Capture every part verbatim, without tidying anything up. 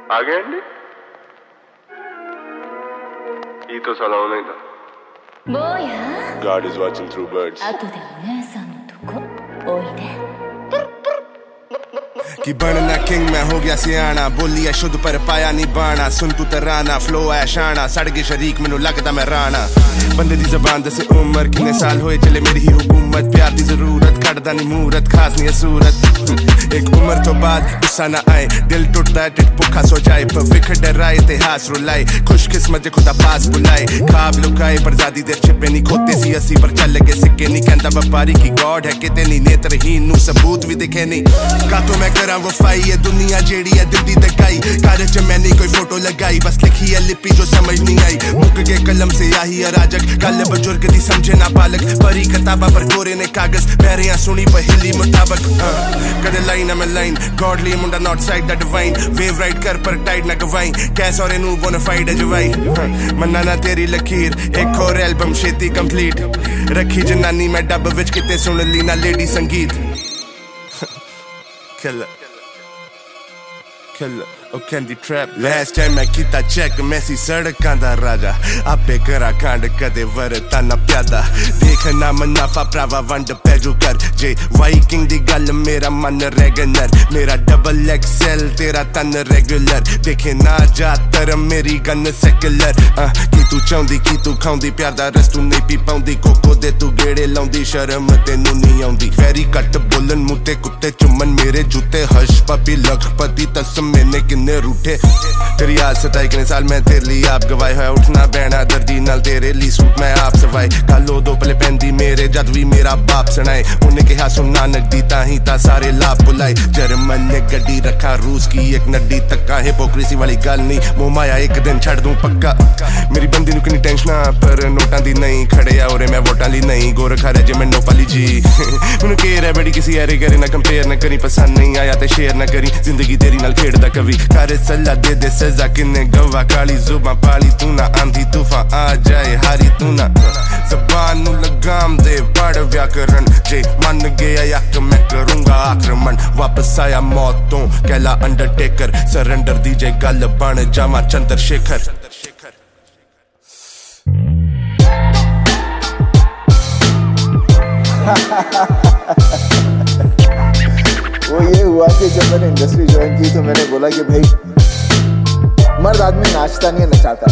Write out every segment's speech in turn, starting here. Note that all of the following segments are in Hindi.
आ गए अंडी? ये तो सलाम नहीं था। God is watching through birds. कि बनना किंग मैं हो गया सियाना, बोली है शुद्ध पर पाया नहीं बाना, सुन तू तराना फ्लो है शाना, सड़ गए शरीक मैनू लगदा मैं राना, बंदे दी जबान दसे उम्र किन्ने साल होए चले मेरी ही हुकूमत, प्यार दी जरूरत कटदा नहीं मूरत खास नहीं सूरत, एक उम्र तो बाद गुस्सा ना आए, दिल टूटता है टिट भुखा सो जाए, पर विखर डराए इतिहास रुलाए, खुशकिस्मत जे खुदा पास बुलाए, खाब लुकाए पर ज़्यादा देर छिपे नहीं, खोते सी अस्सी पर चल लगे सिक्के नहीं, कहता व्यापारी की गॉड है किते नहीं, नेत्रहीन नू सबूत भी दिखे नहीं, का तो मैं करा वफाई ये दुनिया जेड़ी है दिल दी दगाई, कागज च मैंने कोई फोटो लगाई, बस लिखी है लिपि जो समझ नहीं आई, मुक के कलम से आही अराजक, कल बुजुर्ग दी समझे ना बालक, परी किताबा पर कोरे ने कागज, पैरियां सुनी पर हिली मुताबक, कदे लाइन में लाइन, गॉडली मुंडा not side the divine, wave ride कर पर टाइड ना गवाई, कैस और नू बोनाफाइड अजवाई, मन्ना ना तेरी लकीर, एक और एल्बम छेती कंप्लीट, रखी जनानी मैं डब विच किते सुन ली ना लेडी संगीत, Killer, killer, oh candy trap. Last time मैं किता check मैसी सड़कां दा राजा, आपे करा कांड कदे वरता ना प्यादा, देखना मुनाफा प्रावा वंड पैजू कर, जे वाइकिंग दी गल मेरा मन रेगुलर, मेरा डबल एक्सेल तेरा तन रेगुलर, देखे ना जातर मेरी गन सेकुलर, की तू चाहुंदी की तू खाउंदी, प्यार दा रस तू नहीं पी पाउंदी, कोको दे तू गेड़े लाउंदी, शर्म तेनू नहीं आउंदी, वेरी कट बोलन मुते कुत्ते चुम्मन मेरे जूते, हश पपी लखपति तस्म मैंने किन्ने रूठे, तेरी आज सताई कितने साल मैं तेरे लिए आप गवाए है, उठना बहना दर्दी नाल तेरे लिए सूट मैं आप सवाई, कालो दो पले पहनदी मेरे जद भी मेरा बाप सुनाए, उन्हें कहा सुनना नकदी ताही ता सारे लाभ बुलाए, जर्मन ने गड्डी रखा रूस की एक नड्डी तक्का, हिपोक्रेसी वाली गल नहीं मुंह माया एक दिन छड़ दूं पक्का, मेरी बंदी नु कितनी टेंशन पर नोटां दी नहीं, खड़े आ और मैं वोटां ली नहीं, गोरखा रह जे मैं नोपाली जी, मैनू केयर है बड़ी किसी ऐरे करे ना कंपेयर ना करी, पसंद नहीं आया ते शेयर ना करी, जिंदगी तेरी नाल खेड़दा कभी, कर सल्ला दे दे सजा किन्ने गवा, काली जुबां पाली तू ना, आंधी तूफान आ जाए हारी तू ना, ज़बान नू लगाम दे पढ़ व्याकरण, जे मन गया यक मैं करूंगा आक्रमण, वापस आया मौतों कहला अंडरटेकर, सरेंडर दी जे गल बन जामा चंद्रशेखर, वो ये हुआ कि जब मैंने इंडस्ट्री ज्वाइन की तो मैंने बोला कि भाई मर्द आदमी नाचता नहीं है नचाता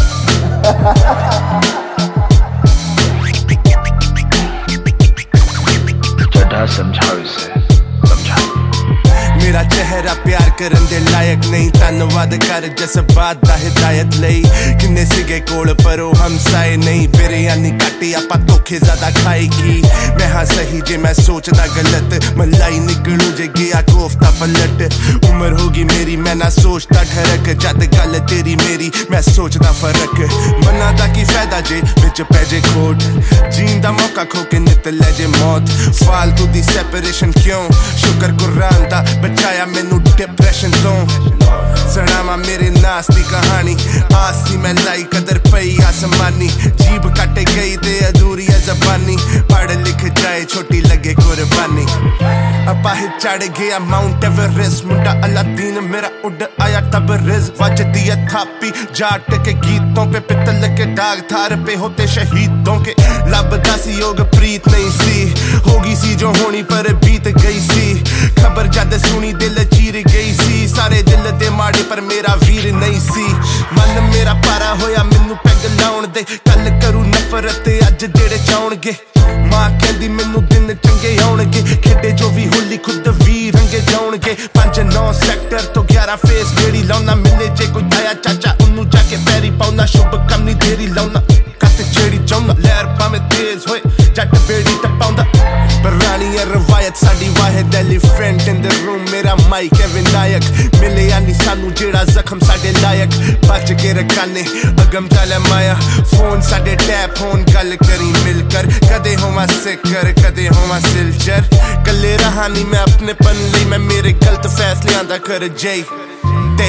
चढ़ा समझाओ इसे समझाओ, मेरा चेहरा प्यार करन दे लायक नहीं, धन्नवाद कर जज्बात दा हिदायत लई, किन्ने सिगे कोल परो हमसाए नहीं, बिरयानी काटी आपा धोखे ज्यादा खाई की, मैं हाँ सही जे मैं सोचदा गलत, मलाई निकलू जे गया कोफ्ता पलट, उम्र होगी मेरी मैं ना सोचता ठरक, जद गल तेरी मेरी मैं सोचदा फर्क, मना दा की फायदा जे विच पैजे खोट, जीन दा मौका खो के नित ले जे मौत, फालतू दी सेपरेशन क्यों, शुक्र कुरान दा बचाया मैनू डिप्रेशन तो, सड़ावा मेरे नास दी कहानी, आसी मैं लाई कदर पई आसमानी, जीभ कटे गई ते अधूरी है जबानी, पढ़ लिख जाए छोटी लगे कुर्बानी, अपाहिज चढ़ गया माउंट एवरेस्ट, मुंडा अलादीन मेरा उड़ आया तबरेज, वजदी है थापी जाट के गीतों पे, पितल के दाग थार पे होते शहीदों के, लबदा सी योग प्रीत नहीं सी, होगी सी जो होनी पर बीत गई सी, खबर जद सुनी दिल चीर गई सी, सारे दिल दे माड़े पर मेरा वीर नहीं सी, मन मेरा पारा होया मैनू पैग लाउण दे, कल करू नफरत अज जेड़े चाउणगे, मां कहंदी मैनू दिन चंगे आउणगे, खेडे जो भी होली खुद वी रंगे जाउणगे, पंज नौ सैक्टर तो ग्यारह फेस जेड़ी लाउना, मिले जे कोई आया चाचा उन्नू जाके पैरी पाउना, शुभ कम नहीं देरी लाउना, कत जेड़ी चाउना, लहर भावें तेज होए जट बेड़ी टपाउंदा, पुरानी है रवायत साडी वाहिद एलिफेंट इन द रूम, मेरा माइक है विनायक, मिले यानी सानू जेड़ा जख्म साडे लायक, बच के रखाने अगम चले माया, फोन साडे टैप होन गल करी मिलकर, कदे होवा सिकर कदे होवा सिलचर, कले रहा नहीं मैं अपने पन लई, मैं मेरे गलत फैसले आंदा कर जय दे,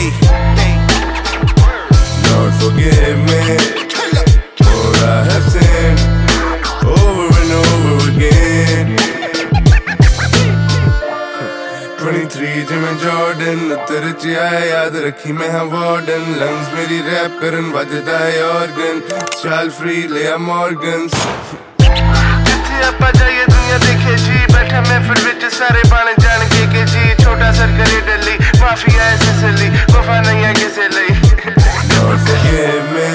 Lord forgive me for I have sinned over and over again, twenty-three जिमें जॉर्डन तेरे च आया याद रखी मैं हाँ वार्डन लंग्स मेरी रैप करन वजदा है ऑर्गन चाल फ्री ले आ मॉर्गन्स जिथे आपा जाइए दुनिया देखे जी बैठा मैं फिर विच सारे बाने जान के के जी छोटा सर करे डली माफिया है ससली वफा नहीं है किसे लई Lord forgive me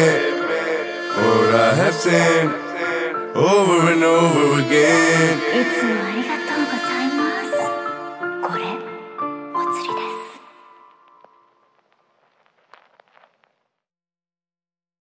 for I have sinned over and over again. It's